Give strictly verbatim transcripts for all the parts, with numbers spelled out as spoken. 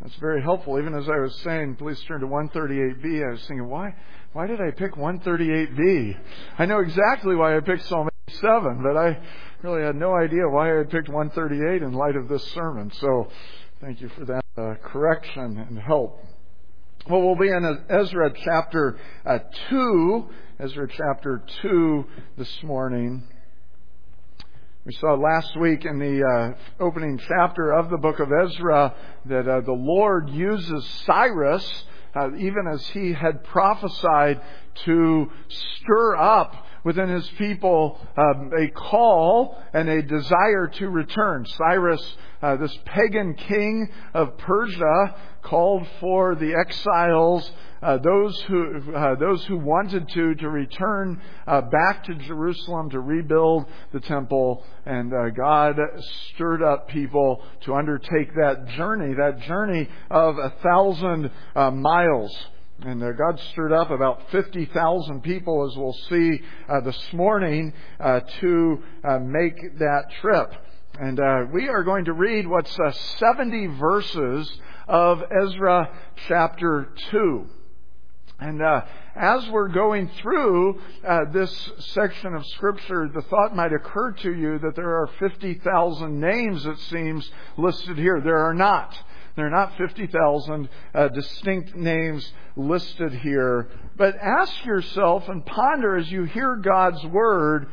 That's very helpful. Even as I was saying, please turn to one thirty-eight b, I was thinking, why why did I pick one thirty-eight b? I know exactly why I picked Psalm eighty-seven, but I really had no idea why I had picked one thirty-eight in light of this sermon. So thank you for that uh, correction and help. Well, we'll be in Ezra chapter uh, two, Ezra chapter two this morning. We saw last week in the uh, opening chapter of the book of Ezra that uh, the Lord uses Cyrus, uh, even as he had prophesied, to stir up within his people um, a call and a desire to return. Cyrus, uh, this pagan king of Persia, called for the exiles, uh, those who uh, those who wanted to to return uh, back to Jerusalem to rebuild the temple, and uh, God stirred up people to undertake that journey, that journey of a thousand uh, miles. And uh, God stirred up about fifty thousand people, as we'll see uh, this morning, uh, to uh, make that trip. And uh, we are going to read what's uh, seventy verses of Ezra chapter two. And uh, as we're going through uh, this section of Scripture, the thought might occur to you that there are fifty thousand names, it seems, listed here. There are not. There are not fifty thousand uh, distinct names listed here. But ask yourself and ponder as you hear God's Word,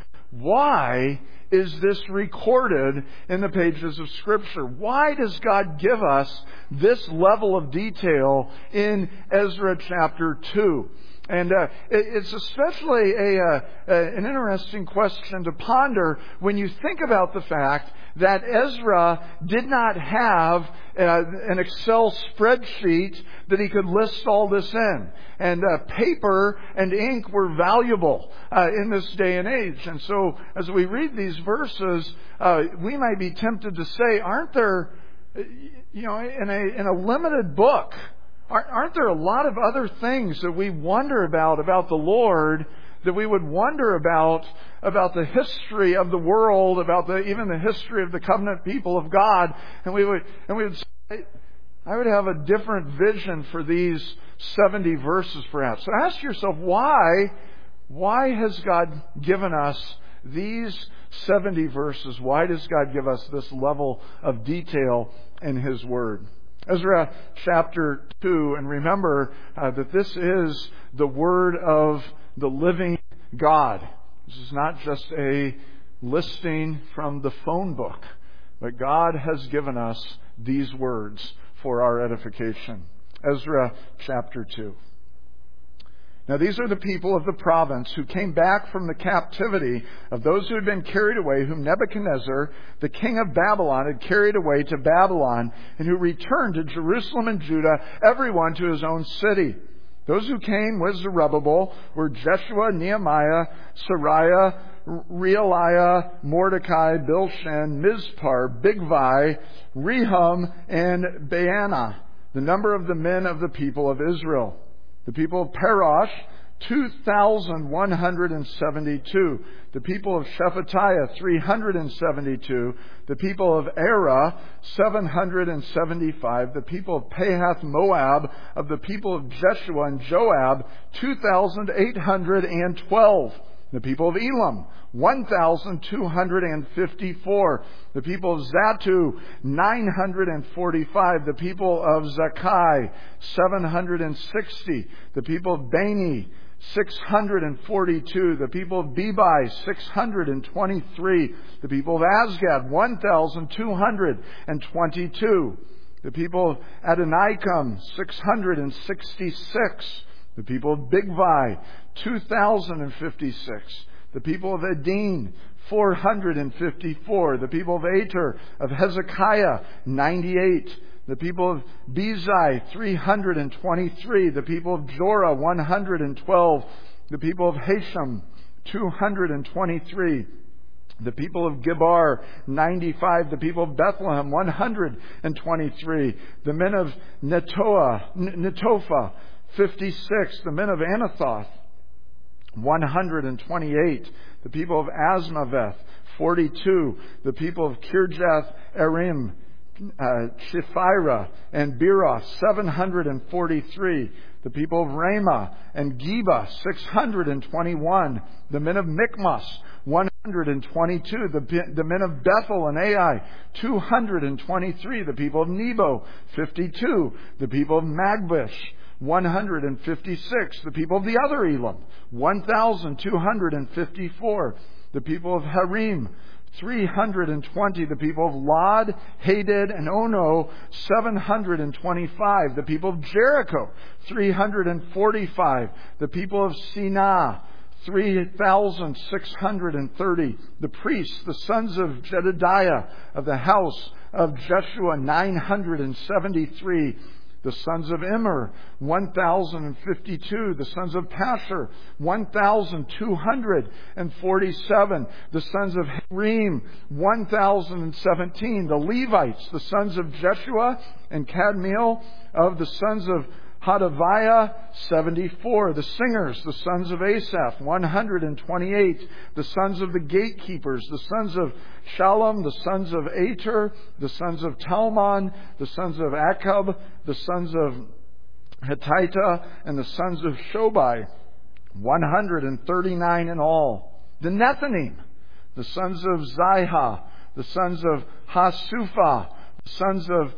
why is this recorded in the pages of Scripture? Why does God give us this level of detail in Ezra chapter two? And uh, it's especially a, uh, an interesting question to ponder when you think about the fact that Ezra did not have uh, an Excel spreadsheet that he could list all this in. And uh, paper and ink were valuable uh, in this day and age. And so as we read these verses, uh, we might be tempted to say, aren't there, you know, in a, in a limited book, aren't there a lot of other things that we wonder about, about the Lord, that we would wonder about, about the history of the world, about the, even the history of the covenant people of God, and we would, and we would say, I would have a different vision for these seventy verses perhaps. So ask yourself, why, why has God given us these seventy verses? Why does God give us this level of detail in His Word? Ezra chapter two, and remember uh, that this is the Word of the living God. This is not just a listing from the phone book, but God has given us these words for our edification. Ezra chapter two. Now these are the people of the province who came back from the captivity of those who had been carried away, whom Nebuchadnezzar, the king of Babylon, had carried away to Babylon, and who returned to Jerusalem and Judah, everyone to his own city. Those who came with Zerubbabel were Jeshua, Nehemiah, Sariah, Realiah, Mordecai, Bilshan, Mizpar, Bigvai, Rehum, and Baanah, the number of the men of the people of Israel. The people of Parosh, two thousand one hundred seventy-two. The people of Shephatiah, three hundred seventy-two. The people of Era, seven hundred seventy-five. The people of Pahath Moab, of the people of Jeshua and Joab, two thousand eight hundred twelve. The people of Elam, one thousand two hundred fifty-four. The people of Zatu, nine hundred forty-five. The people of Zakai, seven hundred sixty. The people of Bani, six hundred forty-two. The people of Bebai, six hundred twenty-three. The people of Azgad, one thousand two hundred twenty-two. The people of Adonikam, six hundred sixty-six. The people of Bigvai, two thousand fifty-six. The people of Edin, four hundred fifty-four. The people of Ater, of Hezekiah, ninety-eight. The people of Bezai, three hundred twenty-three. The people of Jorah, one hundred twelve. The people of Hashem, two hundred twenty-three. The people of Gibar, ninety-five. The people of Bethlehem, one hundred twenty-three. The men of Netoah, Netophah, fifty-six. The men of Anathoth, one hundred twenty-eight. The people of Asmaveth, forty-two. The people of Kirjath Arim, uh, Chephirah and Beeroth, seven hundred forty-three. The people of Ramah and Geba, six hundred twenty-one. The men of Michmas, one hundred twenty-two. The, the men of Bethel and Ai, two hundred twenty-three. The people of Nebo, fifty-two. The people of Magbish, one hundred fifty-six. The people of the other Elam, one thousand two hundred fifty-four. The people of Harim, three hundred twenty. The people of Lod, Hadid, and Ono, seven hundred twenty-five. The people of Jericho, three hundred forty-five. The people of Sinah, three thousand six hundred thirty. The priests, the sons of Jedediah of the house of Jeshua, nine hundred seventy-three. The sons of Immer, one thousand fifty-two. The sons of Pashur, one thousand two hundred forty-seven. The sons of Harim, one thousand seventeen. The Levites, the sons of Jeshua and Kadmiel, of the sons of Hodaviah, seventy-four. The singers, the sons of Asaph, one hundred twenty-eight. The sons of the gatekeepers, the sons of Shalom, the sons of Ater, the sons of Talmon, the sons of Akab, the sons of Hatita, and the sons of Shobai, one hundred thirty-nine in all. The Nethinim, the sons of Zihah, the sons of Hasupha, the sons of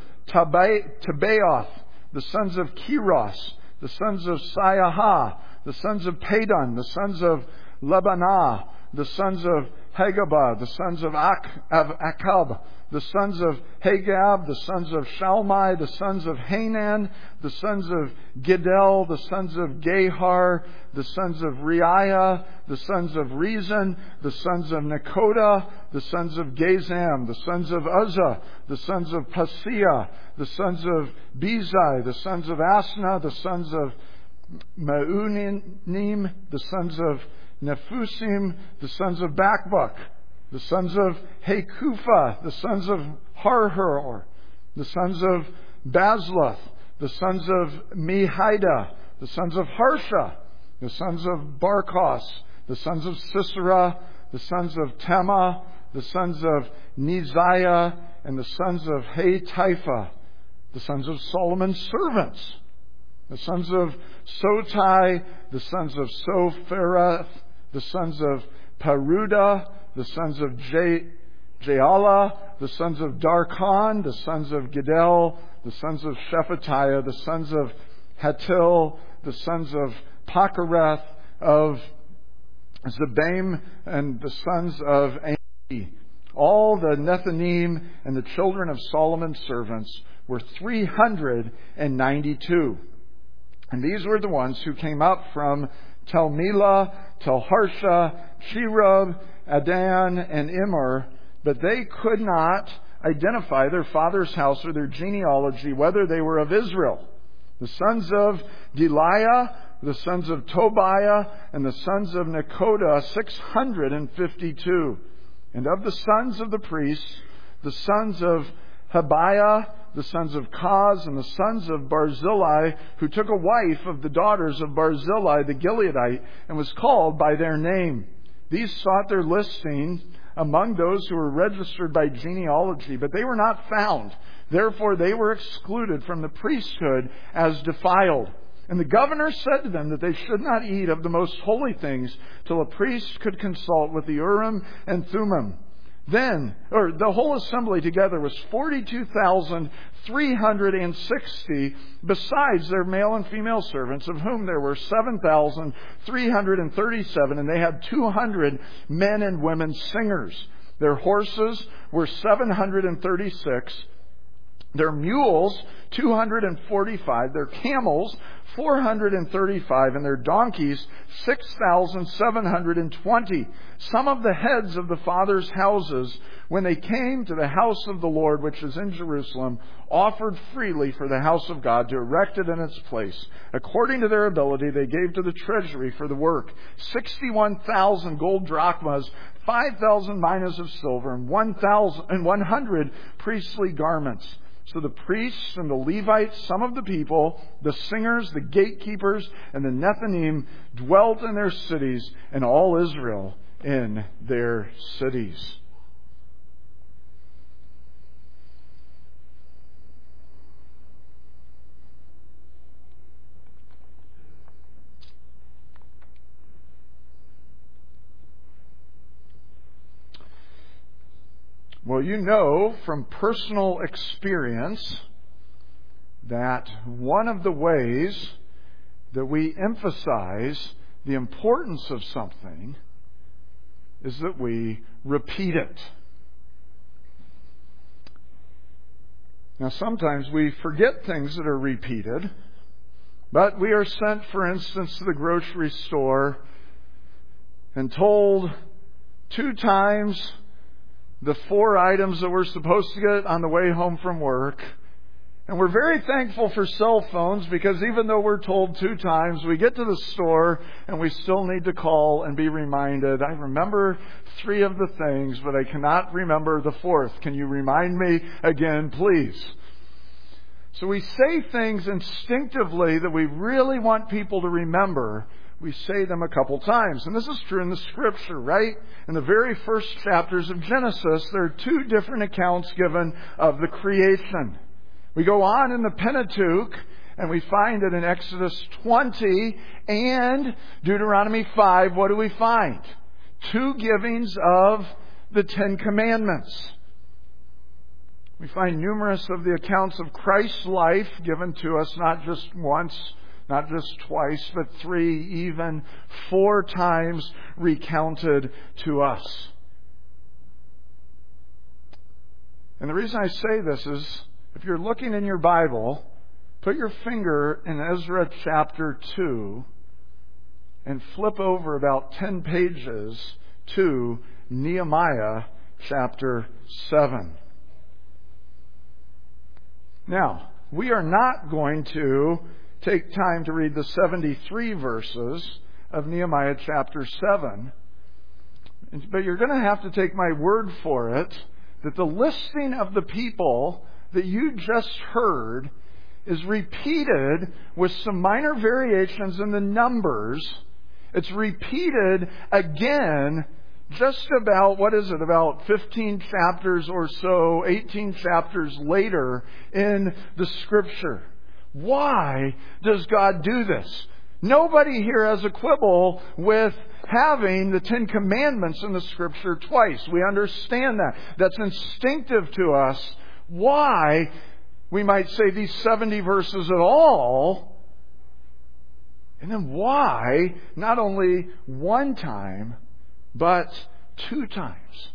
Tabaoth, the sons of Kiros, the sons of Siaha, the sons of Padon, the sons of Lebanah, the sons of Hagabah, the sons of, Ak- of Akab, the sons of Hagab, the sons of Shalmai, the sons of Hanan, the sons of Gidel, the sons of Gehar, the sons of Reiah, the sons of Rezin, the sons of Nekoda, the sons of Gazam, the sons of Uzzah, the sons of Paseah, the sons of Bezai, the sons of Asna, the sons of Meunim, the sons of Nephusim, the sons of Bakbuk, the sons of Hakupha, the sons of Harhur, the sons of Bazluth, the sons of Mehida, the sons of Harsha, the sons of Barkos, the sons of Sisera, the sons of Tema, the sons of Neziah, and the sons of Hatipha, the sons of Solomon's servants, the sons of Sotai, the sons of Sophereth, the sons of Peruda, the sons of Je- Jaala, the sons of Darkon, the sons of Gidel, the sons of Shephatiah, the sons of Hatil, the sons of Pachereth, of Zebaim, and the sons of Ami. All the Nethinim and the children of Solomon's servants were three hundred ninety-two. And these were the ones who came up from Tel Melah, Tel Harsha, Cherub, Adan, and Immer, but they could not identify their father's house or their genealogy, whether they were of Israel. The sons of Deliah, the sons of Tobiah, and the sons of Nekoda, six hundred fifty-two. And of the sons of the priests, the sons of Habiah, the sons of Kaz, and the sons of Barzillai, who took a wife of the daughters of Barzillai the Gileadite, and was called by their name. These sought their listing among those who were registered by genealogy, but they were not found. Therefore they were excluded from the priesthood as defiled. And the governor said to them that they should not eat of the most holy things till a priest could consult with the Urim and Thummim. Then, or the whole assembly together was forty-two thousand three hundred sixty, besides their male and female servants, of whom there were seven thousand three hundred thirty-seven, and they had two hundred men and women singers. Their horses were seven hundred thirty-six, their mules two hundred forty-five, their camels four hundred thirty-five, and their donkeys six thousand seven hundred twenty. Some of the heads of the fathers' houses, when they came to the house of the Lord, which is in Jerusalem, offered freely for the house of God to erect it in its place. According to their ability, they gave to the treasury for the work sixty-one thousand gold drachmas, five thousand minas of silver, and one thousand and one hundred priestly garments. So the priests and the Levites, some of the people, the singers, the gatekeepers, and the Nethinim dwelt in their cities, and all Israel in their cities. Well, you know from personal experience that one of the ways that we emphasize the importance of something is that we repeat it. Now, sometimes we forget things that are repeated, but we are sent, for instance, to the grocery store and told two times the four items that we're supposed to get on the way home from work. And we're very thankful for cell phones because even though we're told two times, we get to the store and we still need to call and be reminded. I remember three of the things, but I cannot remember the fourth. Can you remind me again, please? So we say things instinctively that we really want people to remember. We say them a couple times. And this is true in the Scripture, right? In the very first chapters of Genesis, there are two different accounts given of the creation. We go on in the Pentateuch, and we find it in Exodus twenty and Deuteronomy five. What do we find? Two givings of the Ten Commandments. We find numerous of the accounts of Christ's life given to us, not just once, not just twice, but three, even four times recounted to us. And the reason I say this is, if you're looking in your Bible, put your finger in Ezra chapter two and flip over about ten pages to Nehemiah chapter seven. Now, we are not going to take time to read the seventy-three verses of Nehemiah chapter seven, but you're going to have to take my word for it that the listing of the people that you just heard is repeated with some minor variations in the numbers. It's repeated again just about, what is it, about fifteen chapters or so, eighteen chapters later in the Scripture. Why does God do this? Nobody here has a quibble with having the Ten Commandments in the Scripture twice. We understand that. That's instinctive to us. Why, we might say, these seventy verses at all, and then why not only one time, but two times.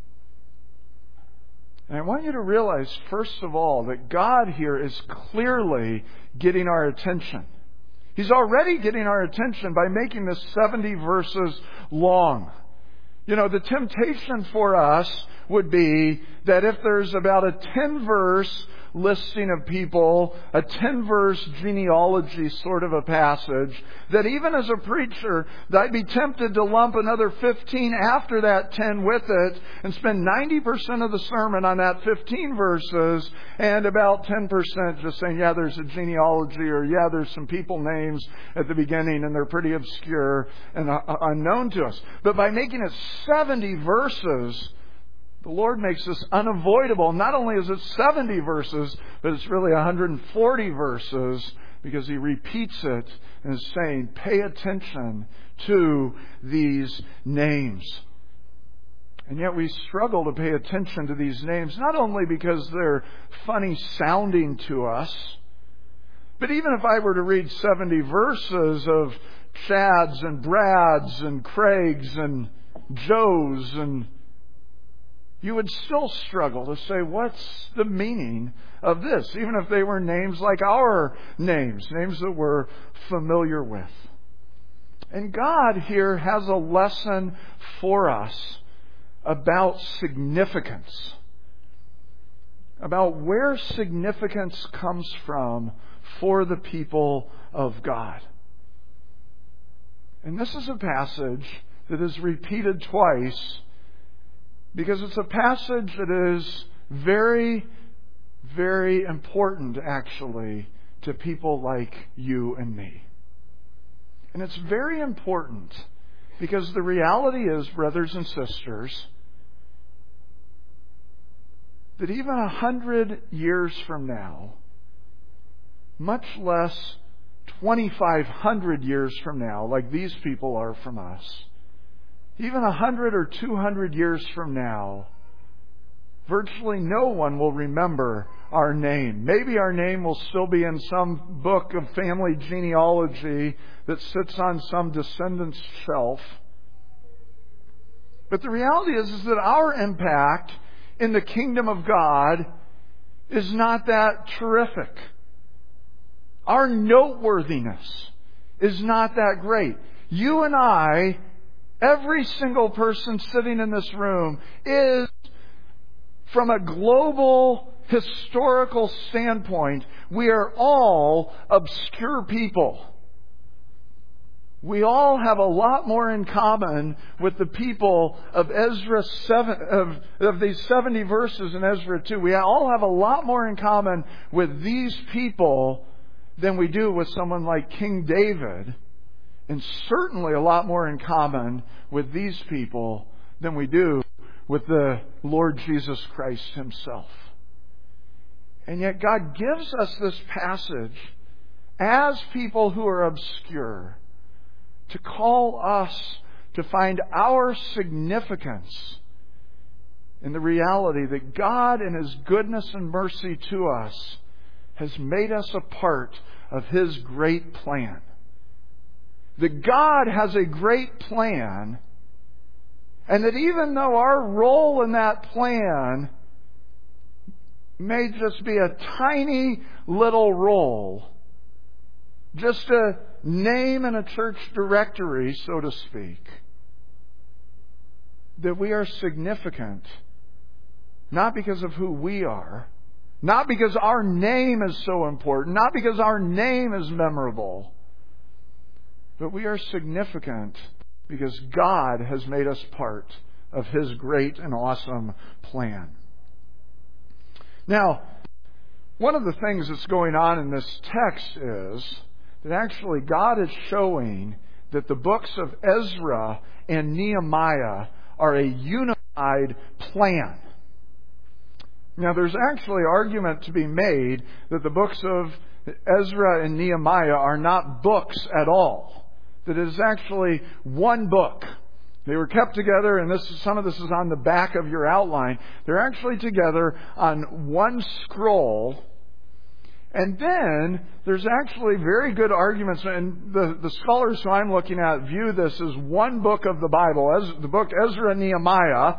And I want you to realize, first of all, that God here is clearly getting our attention. He's already getting our attention by making this seventy verses long. You know, the temptation for us would be that if there's about a ten-verse listing of people, a ten-verse genealogy sort of a passage, that even as a preacher, that I'd be tempted to lump another fifteen after that ten with it and spend ninety percent of the sermon on that fifteen verses and about ten percent just saying, yeah, there's a genealogy, or yeah, there's some people names at the beginning and they're pretty obscure and uh, unknown to us. But by making it seventy verses, the Lord makes this unavoidable. Not only is it seventy verses, but it's really one hundred forty verses, because He repeats it and is saying, pay attention to these names. And yet we struggle to pay attention to these names, not only because they're funny sounding to us, but even if I were to read seventy verses of Chads and Brads and Craigs and Joes, and you would still struggle to say, what's the meaning of this? Even if they were names like our names, names that we're familiar with. And God here has a lesson for us about significance, about where significance comes from for the people of God. And this is a passage that is repeated twice, because it's a passage that is very, very important, actually, to people like you and me. And it's very important because the reality is, brothers and sisters, that even a hundred years from now, much less twenty-five hundred years from now, like these people are from us, even a hundred or two hundred years from now, virtually no one will remember our name. Maybe our name will still be in some book of family genealogy that sits on some descendant's shelf. But the reality is, is that our impact in the kingdom of God is not that terrific. Our noteworthiness is not that great. You and I, every single person sitting in this room, is, from a global historical standpoint, we are all obscure people. We all have a lot more in common with the people of Ezra seven, of, of these seventy verses in Ezra two. We all have a lot more in common with these people than we do with someone like King David, and certainly a lot more in common with these people than we do with the Lord Jesus Christ Himself. And yet God gives us this passage as people who are obscure to call us to find our significance in the reality that God, in His goodness and mercy to us, has made us a part of His great plan. That God has a great plan, and that even though our role in that plan may just be a tiny little role, just a name in a church directory, so to speak, that we are significant, not because of who we are, not because our name is so important, not because our name is memorable, but we are significant because God has made us part of His great and awesome plan. Now, one of the things that's going on in this text is that actually God is showing that the books of Ezra and Nehemiah are a unified plan. Now, there's actually argument to be made that the books of Ezra and Nehemiah are not books at all. That it is actually one book. They were kept together, and this is, some of this is on the back of your outline. They're actually together on one scroll. And then there's actually very good arguments, and the, the scholars who I'm looking at view this as one book of the Bible, as the book Ezra and Nehemiah.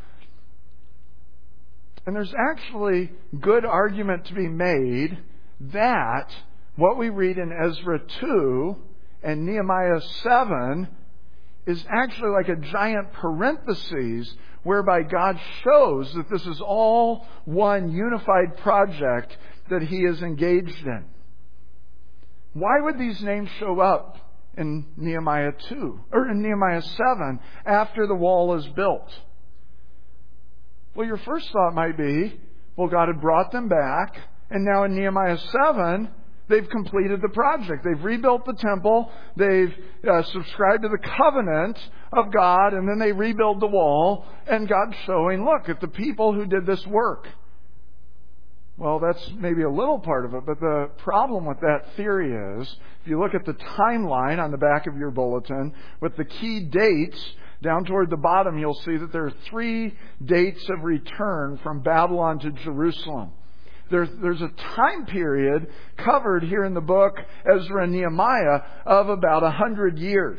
And there's actually good argument to be made that what we read in Ezra two and Nehemiah seven is actually like a giant parenthesis whereby God shows that this is all one unified project that He is engaged in. Why would these names show up in Nehemiah two or in Nehemiah seven after the wall is built? Well, your first thought might be, well, God had brought them back, and now in Nehemiah seven, they've completed the project. They've rebuilt the temple. They've uh, subscribed to the covenant of God, and then they rebuild the wall. And God's showing, look, at the people who did this work. Well, that's maybe a little part of it, but the problem with that theory is, if you look at the timeline on the back of your bulletin, with the key dates, down toward the bottom, you'll see that there are three dates of return from Babylon to Jerusalem. There's, there's a time period covered here in the book, Ezra and Nehemiah, of about a hundred years.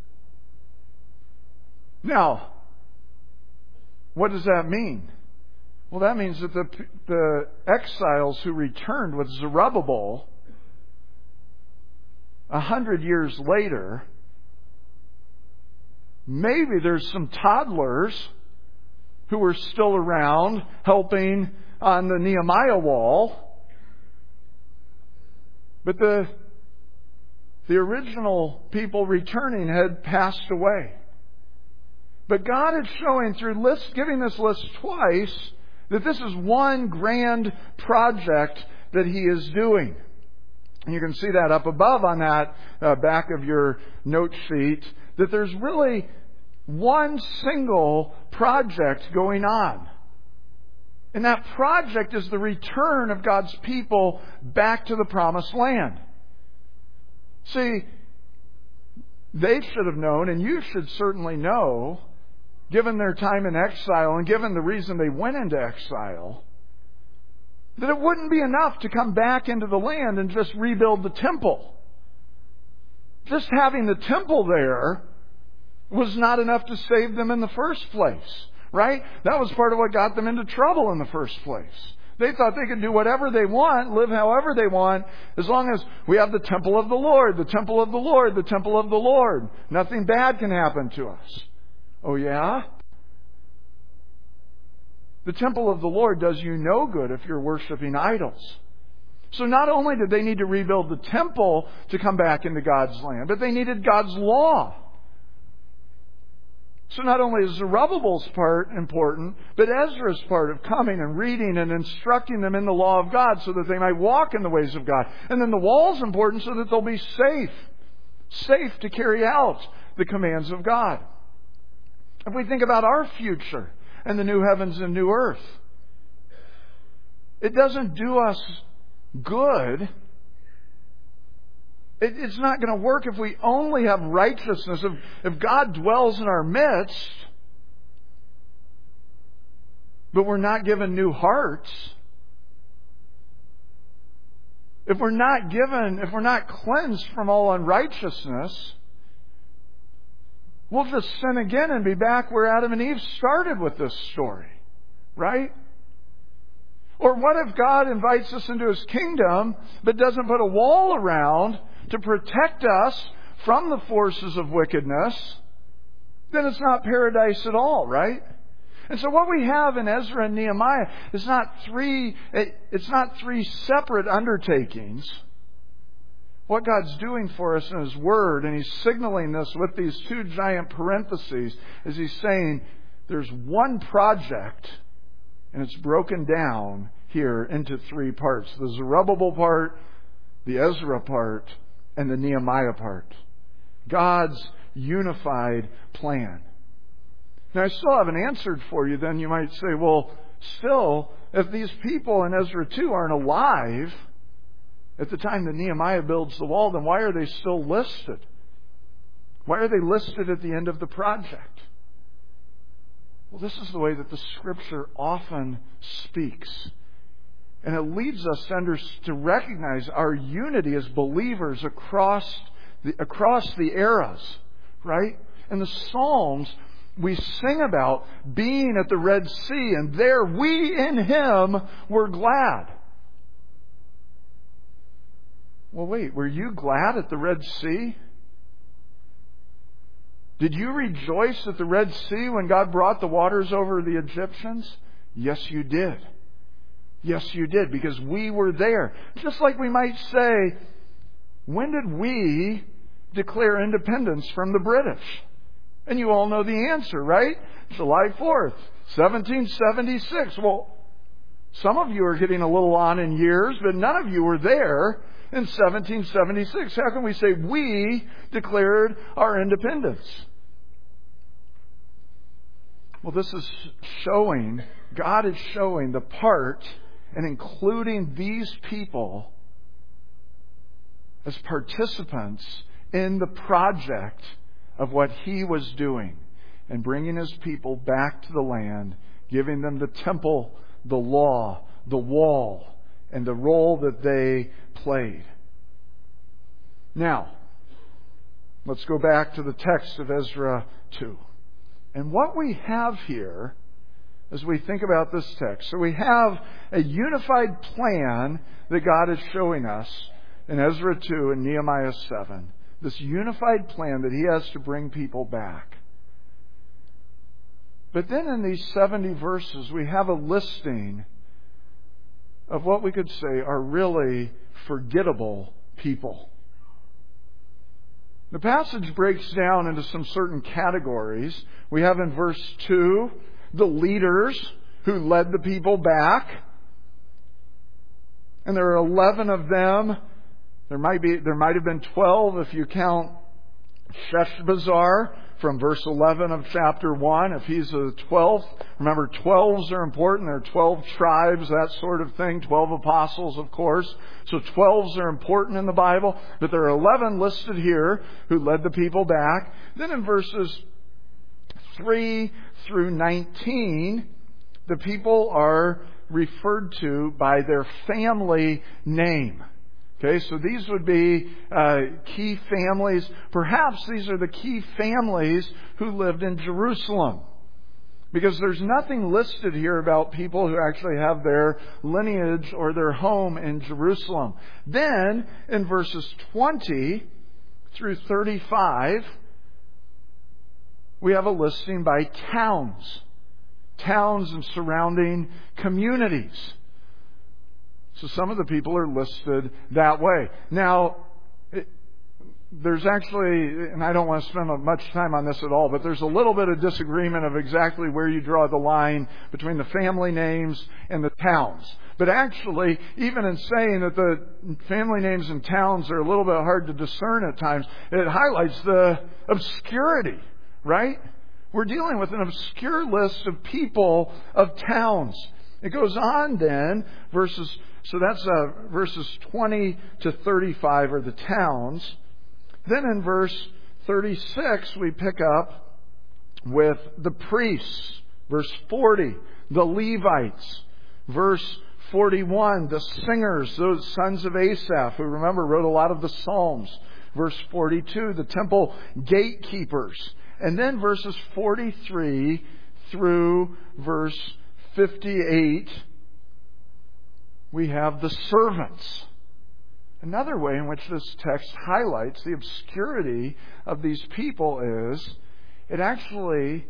Now, what does that mean? Well, that means that the, the exiles who returned with Zerubbabel a hundred years later, maybe there's some toddlers who were still around helping on the Nehemiah wall. But the, the original people returning had passed away. But God is showing through list, giving this list twice, that this is one grand project that He is doing. And you can see that up above on that uh, back of your note sheet, that there's really one single project going on. And that project is the return of God's people back to the promised land. See, they should have known, and you should certainly know, given their time in exile and given the reason they went into exile, that it wouldn't be enough to come back into the land and just rebuild the temple. Just having the temple there was not enough to save them in the first place, right? That was part of what got them into trouble in the first place. They thought they could do whatever they want, live however they want, as long as we have the temple of the Lord, the temple of the Lord, the temple of the Lord. Nothing bad can happen to us. Oh yeah? The temple of the Lord does you no good if you're worshiping idols. So not only did they need to rebuild the temple to come back into God's land, but they needed God's law. So not only is Zerubbabel's part important, but Ezra's part of coming and reading and instructing them in the law of God so that they might walk in the ways of God. And then the wall's important so that they'll be safe. Safe to carry out the commands of God. If we think about our future and the new heavens and new earth, it doesn't do us good. It, it's not going to work if we only have righteousness. If, if God dwells in our midst, but we're not given new hearts, if we're not given, if we're not cleansed from all unrighteousness, we'll just sin again and be back where Adam and Eve started with this story, right? Or what if God invites us into His kingdom, but doesn't put a wall around to protect us from the forces of wickedness? Then it's not paradise at all, right? And so what we have in Ezra and Nehemiah is not three, it's not three separate undertakings. What God's doing for us in His Word, and He's signaling this with these two giant parentheses, is He's saying there's one project, and it's broken down here into three parts. The Zerubbabel part, the Ezra part, and the Nehemiah part. God's unified plan. Now, I still haven't answered for you. Then you might say, well, still, if these people in Ezra two aren't alive at the time that Nehemiah builds the wall, then why are they still listed? Why are they listed at the end of the project? Well, this is the way that the Scripture often speaks. And it leads us to, under, to recognize our unity as believers across the, across the eras, right? In the Psalms, we sing about being at the Red Sea, and there we in Him were glad. Well, wait, were you glad at the Red Sea? Did you rejoice at the Red Sea when God brought the waters over the Egyptians? Yes, you did. Yes, you did, because we were there. Just like we might say, when did we declare independence from the British? And you all know the answer, right? July fourth, seventeen seventy-six. Well, some of you are getting a little on in years, but none of you were there in seventeen seventy-six. How can we say we declared our independence? Well, this is showing, God is showing the part and including these people as participants in the project of what He was doing and bringing His people back to the land, giving them the temple, the law, the wall, and the role that they played. Now, let's go back to the text of Ezra two. And what we have here, as we think about this text, so we have a unified plan that God is showing us in Ezra two and Nehemiah seven. This unified plan that He has to bring people back. But then in these seventy verses, we have a listing of what we could say are really forgettable people. The passage breaks down into some certain categories. We have in verse two, the leaders who led the people back. And there are eleven of them. There might be, there might have been twelve if you count Sheshbazzar from verse eleven of chapter one. If he's the twelfth, remember twelves are important. There are twelve tribes, that sort of thing. Twelve apostles, of course. So twelves are important in the Bible. But there are eleven listed here who led the people back. Then in verses three through nineteen, the people are referred to by their family name. Okay, so these would be uh, key families. Perhaps these are the key families who lived in Jerusalem. Because there's nothing listed here about people who actually have their lineage or their home in Jerusalem. Then, in verses twenty through thirty-five, we have a listing by towns. Towns and surrounding communities. So some of the people are listed that way. Now, it, there's actually, and I don't want to spend much time on this at all, but there's a little bit of disagreement of exactly where you draw the line between the family names and the towns. But actually, even in saying that the family names and towns are a little bit hard to discern at times, it highlights the obscurity, right? We're dealing with an obscure list of people, of towns. It goes on then, verses, so that's uh, verses twenty to thirty-five are the towns. Then in verse thirty-six, we pick up with the priests. Verse forty, the Levites. Verse forty-one, the singers, those sons of Asaph, who remember wrote a lot of the Psalms. Verse forty-two, the temple gatekeepers. And then verses forty-three through verse fifty-eight, we have the servants. Another way in which this text highlights the obscurity of these people is it actually,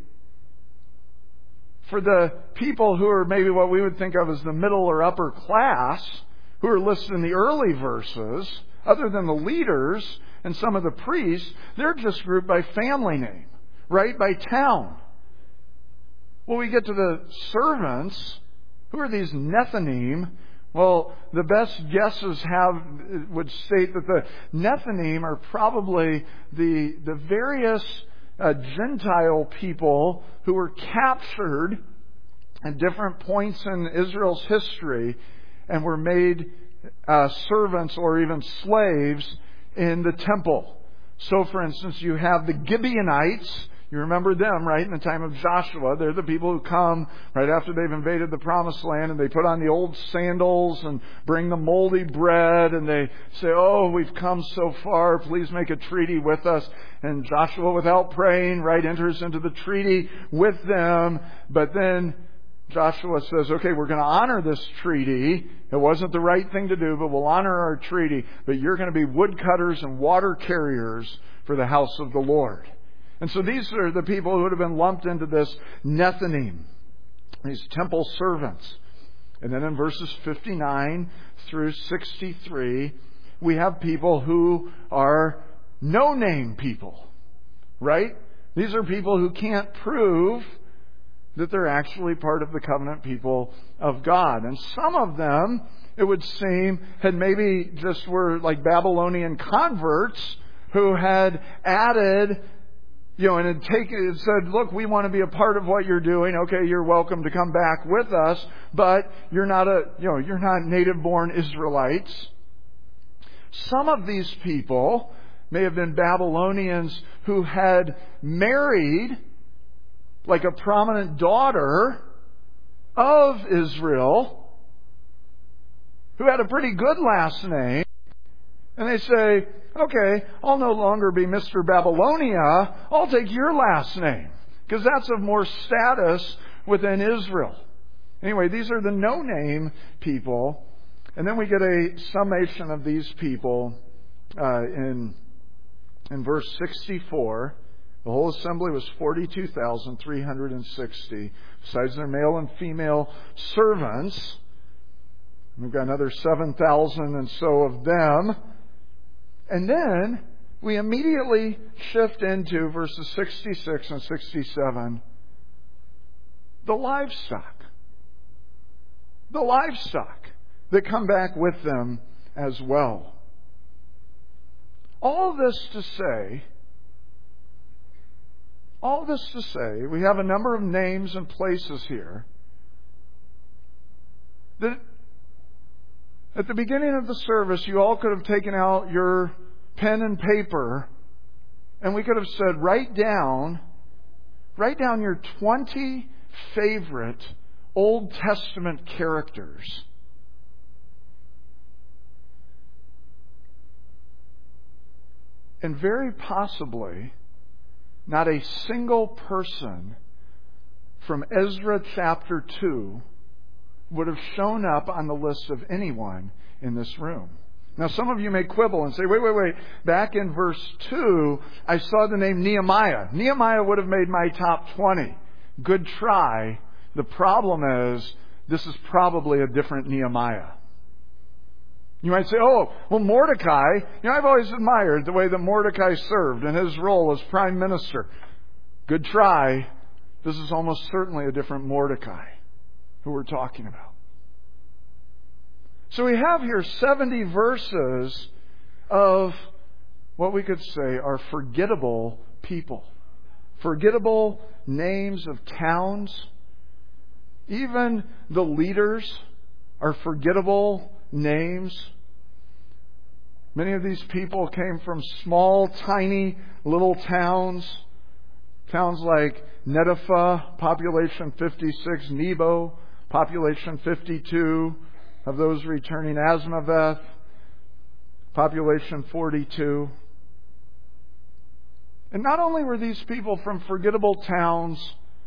for the people who are maybe what we would think of as the middle or upper class, who are listed in the early verses, other than the leaders and some of the priests, they're just grouped by family name, right? By town. Well, we get to the servants. Who are these Nethinim? Well, the best guesses have would state that the Nethinim are probably the the various uh, Gentile people who were captured at different points in Israel's history and were made uh, servants or even slaves in the temple. So, for instance, you have the Gibeonites. You remember them, right, in the time of Joshua. They're the people who come right after they've invaded the Promised Land, and they put on the old sandals and bring the moldy bread, and they say, oh, we've come so far, please make a treaty with us. And Joshua, without praying, right, enters into the treaty with them. But then Joshua says, okay, we're going to honor this treaty. It wasn't the right thing to do, but we'll honor our treaty. But you're going to be woodcutters and water carriers for the house of the Lord. And so these are the people who would have been lumped into this Nethinim, these temple servants. And then in verses fifty-nine through sixty-three, we have people who are no-name people, right? These are people who can't prove that they're actually part of the covenant people of God. And some of them, it would seem, had maybe just were like Babylonian converts who had added, you know, and had taken, it said, look, we want to be a part of what you're doing. Okay, you're welcome to come back with us, but you're not a, you know, you're not native-born Israelites. Some of these people may have been Babylonians who had married like a prominent daughter of Israel who had a pretty good last name. And they say, okay, I'll no longer be Mister Babylonia. I'll take your last name, because that's of more status within Israel. Anyway, these are the no-name people. And then we get a summation of these people uh, in, in verse sixty-four. The whole assembly was forty-two thousand three hundred sixty, besides their male and female servants. We've got another seven thousand and so of them. And then we immediately shift into verses sixty-six and sixty-seven. The livestock. The livestock that come back with them as well. All this to say, all this to say, we have a number of names and places here that at the beginning of the service, you all could have taken out your pen and paper, and we could have said, write down Write down your twenty favorite Old Testament characters. And very possibly, not a single person from Ezra chapter two would have shown up on the list of anyone in this room. Now, some of you may quibble and say, wait, wait, wait. Back in verse two, I saw the name Nehemiah. Nehemiah would have made my top twenty. Good try. The problem is, this is probably a different Nehemiah. You might say, oh, well, Mordecai, you know, I've always admired the way that Mordecai served in his role as prime minister. Good try. This is almost certainly a different Mordecai who we're talking about. So we have here seventy verses of what we could say are forgettable people. Forgettable names of towns. Even the leaders are forgettable names. Many of these people came from small, tiny, little towns. Towns like Netopha, population fifty-six. Nebo, population fifty-two. Of those returning, Asmaveth, population forty-two. And not only were these people from forgettable towns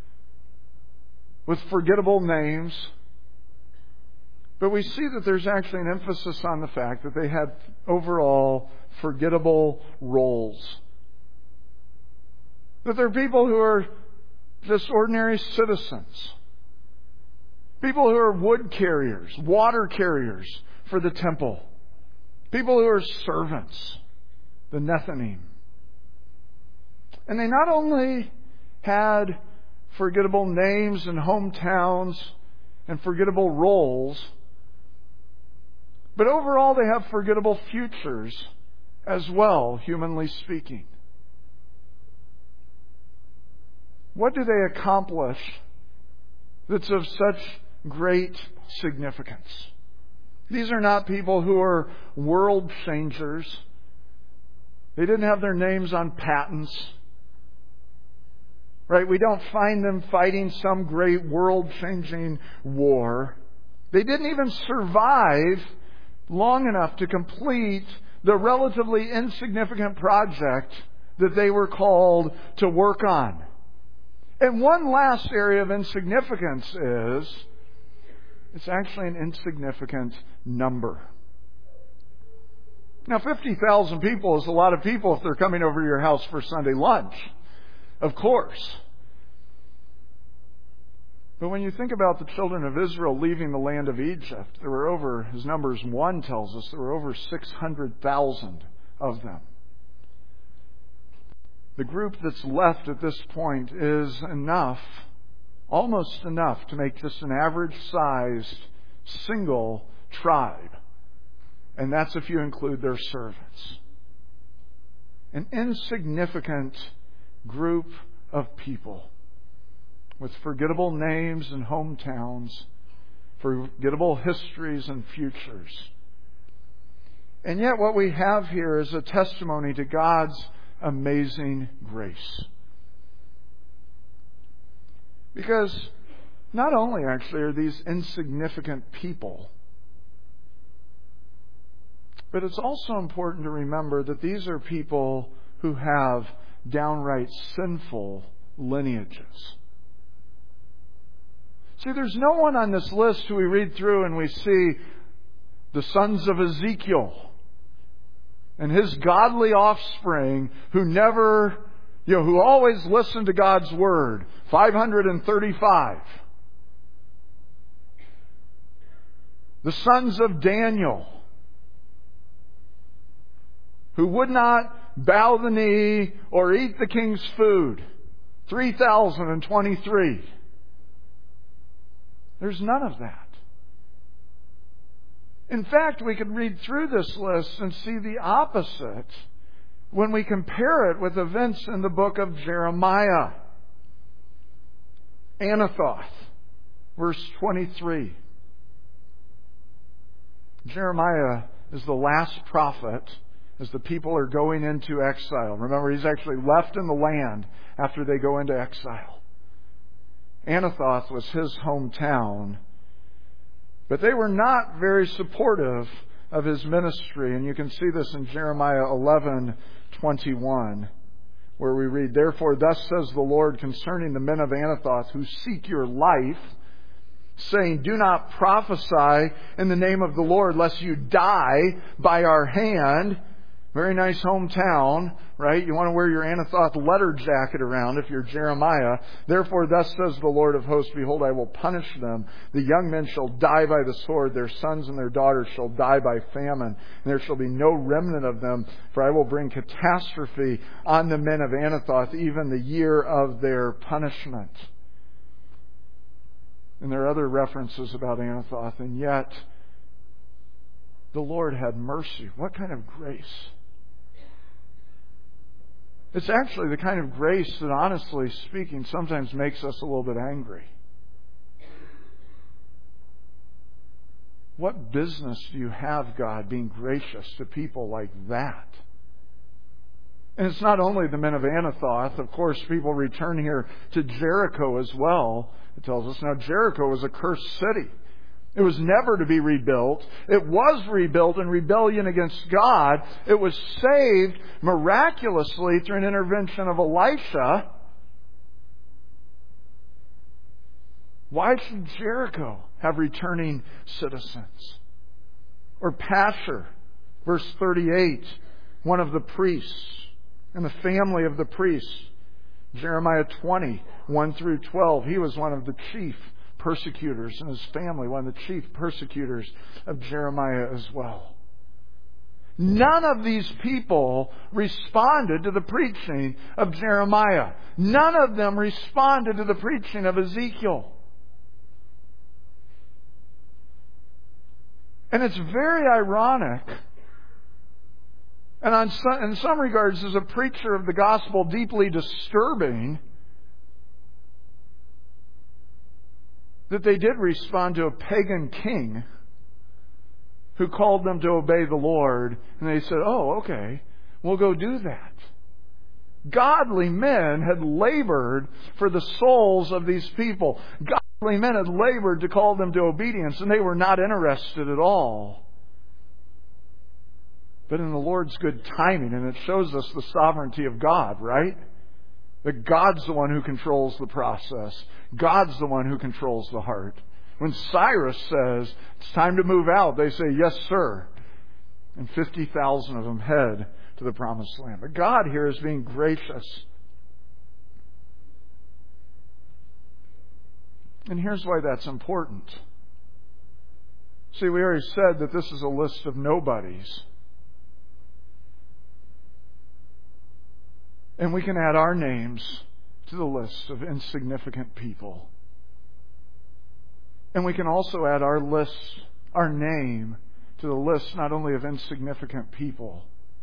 with forgettable names, but we see that there's actually an emphasis on the fact that they had overall forgettable roles. That they're people who are just ordinary citizens. People who are wood carriers, water carriers for the temple. People who are servants, the Nethinim. And they not only had forgettable names and hometowns and forgettable roles, but overall they have forgettable futures as well, humanly speaking. What do they accomplish that's of such great significance? These are not people who are world changers. They didn't have their names on patents. Right? We don't find them fighting some great world-changing war. They didn't even survive long enough to complete the relatively insignificant project that they were called to work on. And one last area of insignificance is it's actually an insignificant number. Now, fifty thousand people is a lot of people if they're coming over to your house for Sunday lunch. Of course. But when you think about the children of Israel leaving the land of Egypt, there were over, as Numbers one tells us, there were over six hundred thousand of them. The group that's left at this point is enough, almost enough, to make just an average-sized single tribe. And that's if you include their servants. An insignificant group of people with forgettable names and hometowns, forgettable histories and futures. And yet what we have here is a testimony to God's amazing grace. Because not only actually are these insignificant people, but it's also important to remember that these are people who have downright sinful lineages. See, there's no one on this list who we read through and we see the sons of Ezekiel and his godly offspring who never, you know, who always listened to God's word. five hundred thirty-five. The sons of Daniel, who would not bow the knee or eat the king's food. three thousand twenty-three. There's none of that. In fact, we could read through this list and see the opposite when we compare it with events in the book of Jeremiah. Anathoth, verse twenty-three. Jeremiah is the last prophet as the people are going into exile. Remember, he's actually left in the land after they go into exile. Anathoth was his hometown. But they were not very supportive of his ministry. And you can see this in Jeremiah eleven twenty-one, where we read, "Therefore thus says the Lord concerning the men of Anathoth who seek your life, saying, do not prophesy in the name of the Lord, lest you die by our hand." Very nice hometown, right? You want to wear your Anathoth letter jacket around if you're Jeremiah. "Therefore thus says the Lord of hosts, behold, I will punish them. The young men shall die by the sword, their sons and their daughters shall die by famine, and there shall be no remnant of them, for I will bring catastrophe on the men of Anathoth, even the year of their punishment." And there are other references about Anathoth, and yet the Lord had mercy. What kind of grace? It's actually the kind of grace that, honestly speaking, sometimes makes us a little bit angry. What business do you have, God, being gracious to people like that? And it's not only the men of Anathoth. Of course, people return here to Jericho as well. It tells us now Jericho was a cursed city. It was never to be rebuilt. It was rebuilt in rebellion against God. It was saved miraculously through an intervention of Elisha. Why should Jericho have returning citizens? Or Pashur, verse thirty-eight, one of the priests and the family of the priests. Jeremiah twenty, one through twelve, he was one of the chief persecutors, and his family, one of the chief persecutors of Jeremiah as well. None of these people responded to the preaching of Jeremiah. None of them responded to the preaching of Ezekiel. And it's very ironic, and on some, in some regards, as a preacher of the gospel, deeply disturbing, that they did respond to a pagan king who called them to obey the Lord. And they said, oh, okay, we'll go do that. Godly men had labored for the souls of these people. Godly men had labored to call them to obedience, and they were not interested at all. But in the Lord's good timing, and it shows us the sovereignty of God, right? That God's the one who controls the process. God's the one who controls the heart. When Cyrus says, it's time to move out, they say, yes, sir. And fifty thousand of them head to the promised land. But God here is being gracious. And here's why that's important. See, we already said that this is a list of nobodies. And we can add our names to the list of insignificant people. And we can also add our list, our name, to the list not only of insignificant people,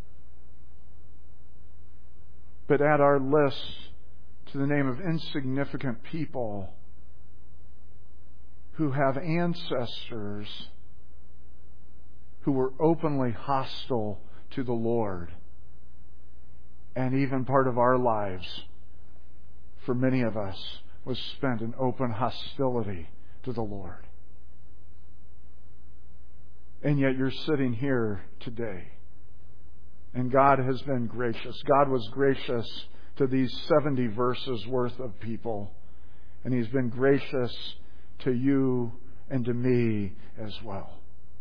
but add our list to the name of insignificant people who have ancestors who were openly hostile to the Lord. And even part of our lives, for many of us, was spent in open hostility to the Lord. And yet you're sitting here today. And God has been gracious. God was gracious to these seventy verses worth of people. And He's been gracious to you and to me as well.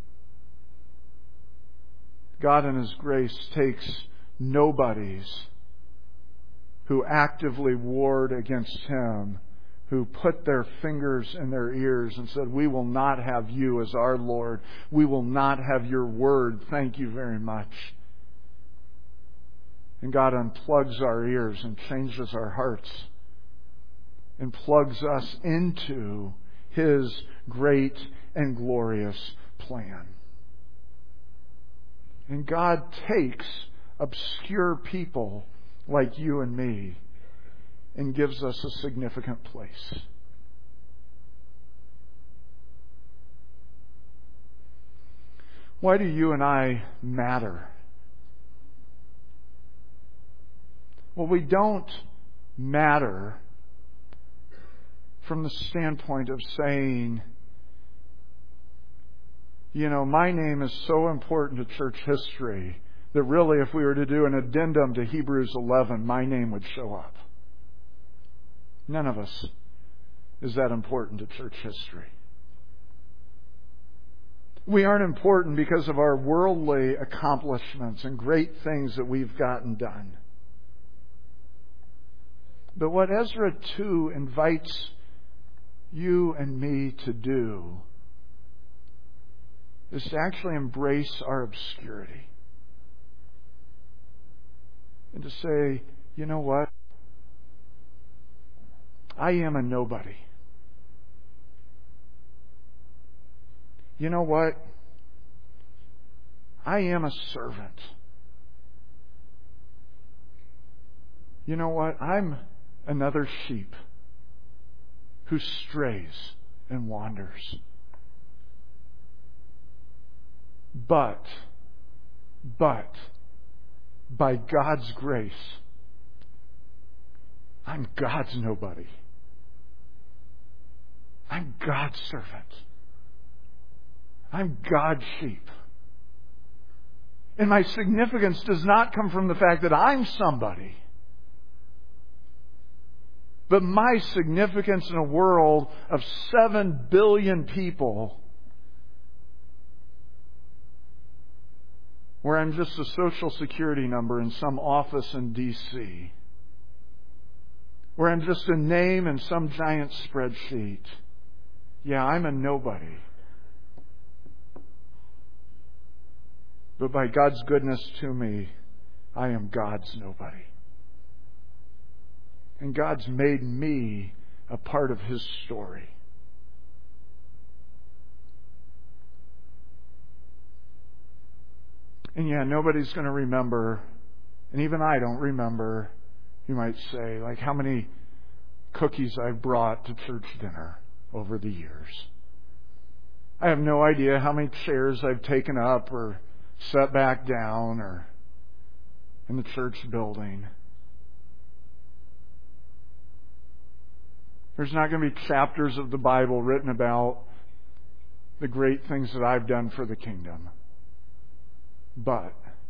God in His grace takes nobodies who actively warred against Him, who put their fingers in their ears and said, we will not have you as our Lord. We will not have your word. Thank you very much. And God unplugs our ears and changes our hearts and plugs us into His great and glorious plan. And God takes obscure people like you and me and gives us a significant place. Why do you and I matter? Well, we don't matter from the standpoint of saying, you know, my name is so important to church history that really if we were to do an addendum to Hebrews eleven, my name would show up. None of us is that important to church history. We aren't important because of our worldly accomplishments and great things that we've gotten done. But what Ezra two invites you and me to do is to actually embrace our obscurity. And to say, you know what? I am a nobody. You know what? I am a servant. You know what? I'm another sheep who strays and wanders. But, but, by God's grace, I'm God's nobody. I'm God's servant. I'm God's sheep. And my significance does not come from the fact that I'm somebody, but my significance in a world of seven billion people where I'm just a social security number in some office in D C, where I'm just a name in some giant spreadsheet. Yeah, I'm a nobody. But by God's goodness to me, I am God's nobody. And God's made me a part of His story. And yeah, nobody's going to remember, and even I don't remember, you might say, like how many cookies I've brought to church dinner over the years. I have no idea how many chairs I've taken up or set back down or in the church building. There's not going to be chapters of the Bible written about the great things that I've done for the kingdom. But,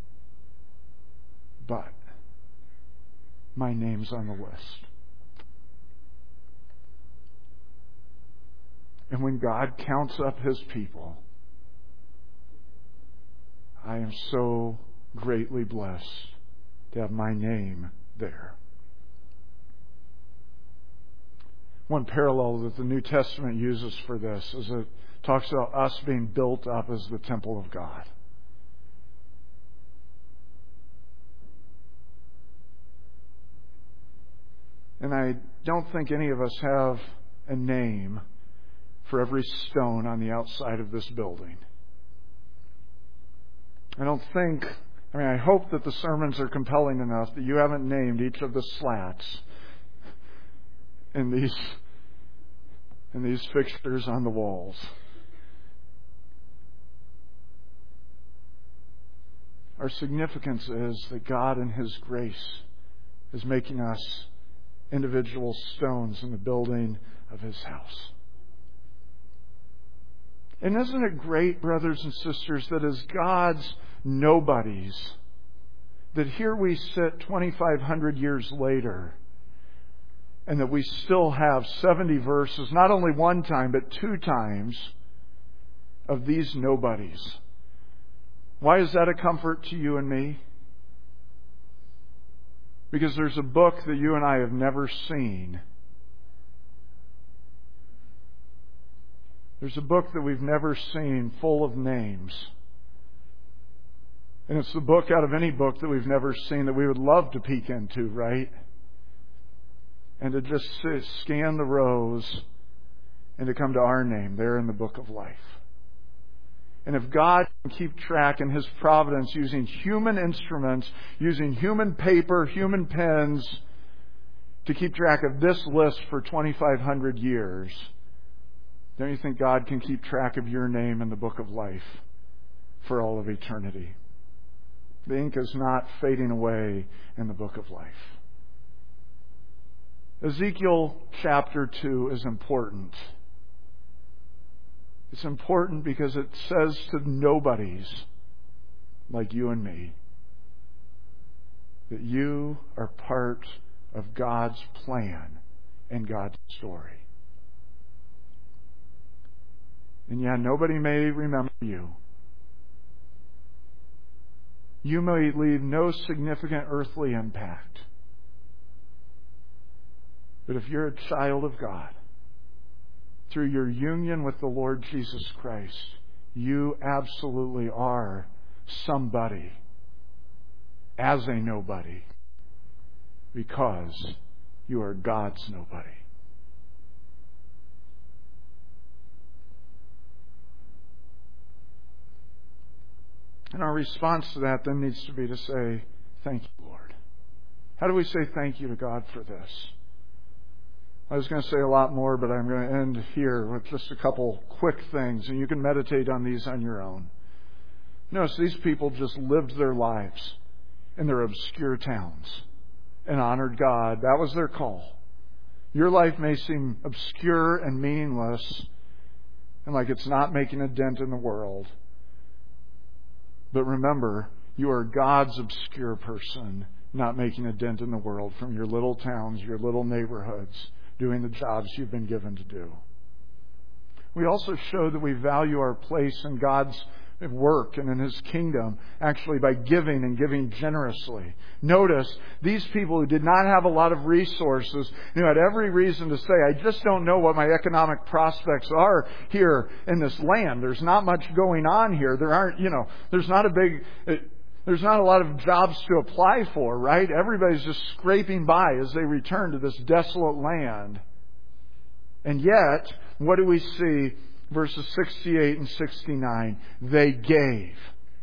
but, my name's on the list. And when God counts up His people, I am so greatly blessed to have my name there. One parallel that the New Testament uses for this is it talks about us being built up as the temple of God. And I don't think any of us have a name for every stone on the outside of this building. I don't think, I mean, I hope that the sermons are compelling enough that you haven't named each of the slats in these, in these fixtures on the walls. Our significance is that God in His grace is making us individual stones in the building of His house. And isn't it great, brothers and sisters, that as God's nobodies, that here we sit twenty-five hundred years later, and that we still have seventy verses, not only one time, but two times, of these nobodies. Why is that a comfort to you and me? Because there's a book that you and I have never seen. There's a book that we've never seen full of names. And it's the book out of any book that we've never seen that we would love to peek into, right? And to just sit, scan the rows and to come to our name there in the book of life. And if God can keep track in His providence using human instruments, using human paper, human pens, to keep track of this list for twenty-five hundred years, don't you think God can keep track of your name in the book of life for all of eternity? The ink is not fading away in the book of life. Ezekiel chapter two is important. It's important because it says to nobodies like you and me that you are part of God's plan and God's story. And yeah, nobody may remember you. You may leave no significant earthly impact. But if you're a child of God, through your union with the Lord Jesus Christ, you absolutely are somebody as a nobody because you are God's nobody. And our response to that then needs to be to say, thank you, Lord. How do we say thank you to God for this? I was going to say a lot more, but I'm going to end here with just a couple quick things, and you can meditate on these on your own. Notice these people just lived their lives in their obscure towns and honored God. That was their call. Your life may seem obscure and meaningless and like it's not making a dent in the world. But remember, you are God's obscure person, not making a dent in the world from your little towns, your little neighborhoods, doing the jobs you've been given to do. We also show that we value our place in God's work and in His kingdom, actually by giving and giving generously. Notice, these people who did not have a lot of resources, who had every reason to say, I just don't know what my economic prospects are here in this land. There's not much going on here. There aren't, you know, there's not a big... It, There's not a lot of jobs to apply for, right? Everybody's just scraping by as they return to this desolate land. And yet, what do we see? Verses sixty-eight and sixty-nine. They gave.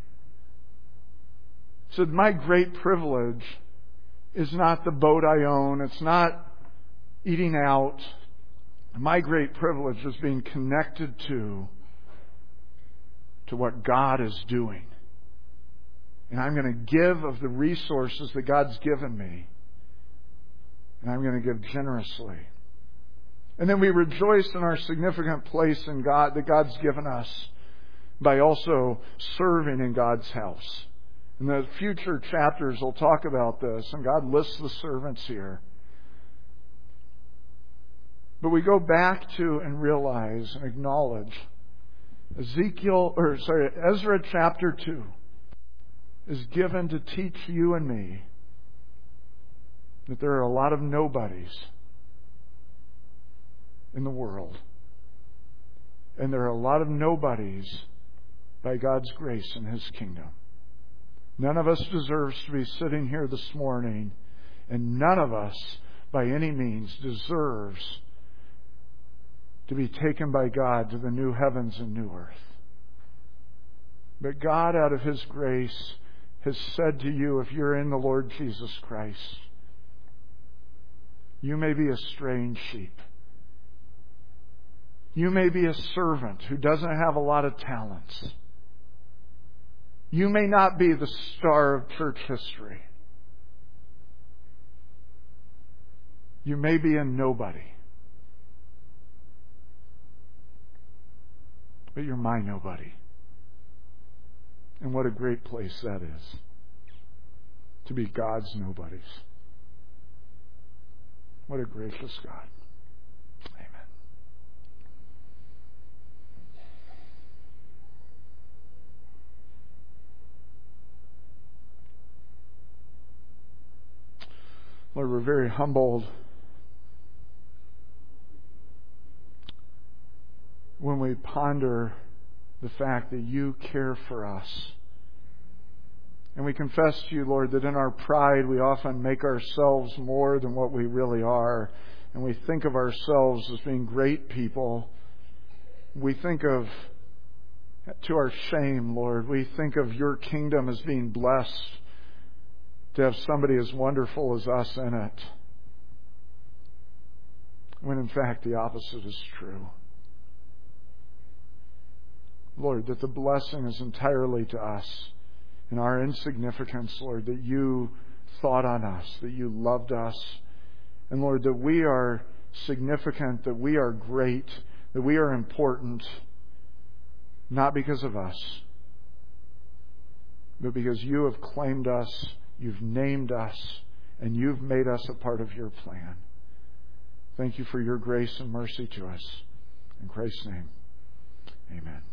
So my great privilege is not the boat I own. It's not eating out. My great privilege is being connected to, to what God is doing. And I'm going to give of the resources that God's given me. And I'm going to give generously. And then we rejoice in our significant place in God that God's given us by also serving in God's house. In the future chapters we'll talk about this, and God lists the servants here. But we go back to and realize and acknowledge Ezekiel, or sorry, Ezra chapter two. Is given to teach you and me that there are a lot of nobodies in the world. And there are a lot of nobodies by God's grace in His kingdom. None of us deserves to be sitting here this morning, and none of us by any means deserves to be taken by God to the new heavens and new earth. But God, out of His grace, has said to you, if you're in the Lord Jesus Christ, you may be a strange sheep. You may be a servant who doesn't have a lot of talents. You may not be the star of church history. You may be a nobody. But you're my nobody. And what a great place that is, to be God's nobodies. What a gracious God. Amen. Lord, we're very humbled when we ponder the fact that you care for us. And we confess to you, Lord, that in our pride we often make ourselves more than what we really are. And we think of ourselves as being great people. We think of, to our shame, Lord, we think of your kingdom as being blessed to have somebody as wonderful as us in it. When in fact the opposite is true. Lord, that the blessing is entirely to us in our insignificance, Lord, that you thought on us, that you loved us, And Lord, that we are significant, that we are great, that we are important, not because of us, but because you have claimed us, you've named us, and you've made us a part of your plan. Thank you for your grace and mercy to us. In Christ's name, amen.